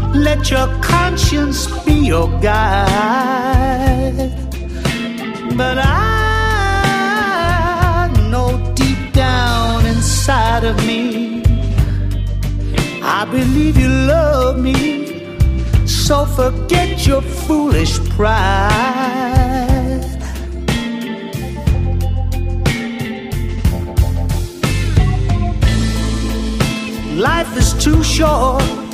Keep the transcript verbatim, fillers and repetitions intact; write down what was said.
Let your conscience be your guide. But I know deep down inside of me, I believe you love me. So forget your foolish pride. Life is too short